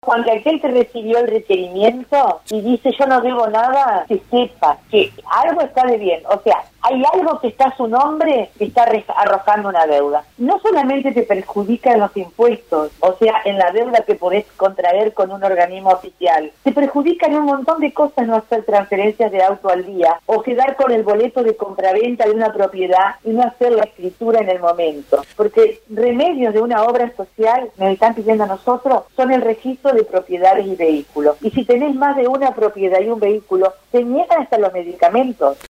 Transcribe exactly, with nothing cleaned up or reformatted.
Cuando aquel que recibió el requerimiento y dice yo no debo nada, que sepa que algo está de bien, o sea, hay algo que está a su nombre que está arrojando una deuda. No solamente te perjudica en los impuestos, o sea, en la deuda que podés contraer con un organismo oficial, te perjudica en un montón de cosas no hacer transferencias de auto al día o quedar con el boleto de compraventa de una propiedad y no hacer la escritura en el momento. Porque remedios de una obra social, me están pidiendo a nosotros, son el registro de propiedades y vehículos. Y si tenés más de una propiedad y un vehículo, te niegan hasta los medicamentos.